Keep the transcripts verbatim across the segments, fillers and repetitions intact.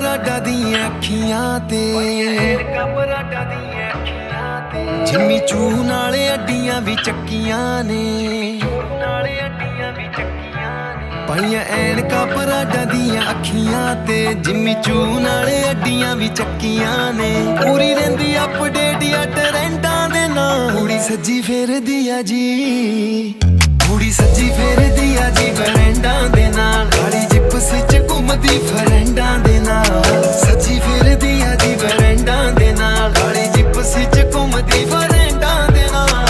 ਬਰਾਡਾ ਦੀਆਂ ਅੱਖੀਆਂ ਤੇ ਐਨਕਾਂ ਬਰਾਡਾ ਦੀਆਂ ਅੱਖੀਆਂ ਤੇ ਜਿੰਮੀ ਚੂ ਨਾਲੇ ਅੱਡੀਆਂ ਵੀ ਚੱਕੀਆਂ ਨੇ ਨਾਲੇ ਅੱਡੀਆਂ ਵੀ ਚੱਕੀਆਂ ਨੇ ਪਾਈਆਂ ਐਨਕਾਂ ਬਰਾਡਾ ਦੀਆਂ ਅੱਖੀਆਂ ਤੇ ਜਿੰਮੀ ਚੂ ਨਾਲੇ ਅੱਡੀਆਂ ਵੀ ਚੱਕੀਆਂ ਨੇ ਪੂਰੀ ਰਹਿੰਦੀ ਅਪਡੇਟ ਆ ਟਰੈਂਡਾਂ ਦੇ ਨਾਲ ਕੁੜੀ ਸੱਜੀ ਫੇਰਦੀ ਆ ਜੀ ਕੁੜੀ ਸੱਜੀ ਫੇਰਦੀ ਆ ਜੀ ਬਰੈਂਡਾਂ ਦੇ ਨਾਲ ਕਾਲੀ ਜਿਪਸ ਚ ਘੁੰਮਦੀ ਫਰੈਂਡਾਂ ਦੇ ਨਾਲ ਸੱਜੀ ਫੇਰਦੀ ਆ ਜੀ ਬਰੈਂਡਾਂ ਦੇ ਨਾਲ ਕਾਲੀ ਜਿਪਸ ਚ ਘੁੰਮਦੀ ਫਰੈਂਡਾਂ ਦੇ ਨਾਲ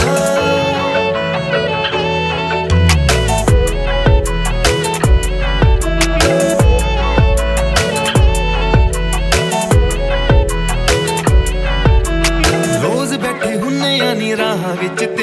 ਰੋਜ਼ ਬੈਠੇ ਹੁੰਨੇ ਆ ਨੀ ਰਾਹਾਂ ਵਿੱਚ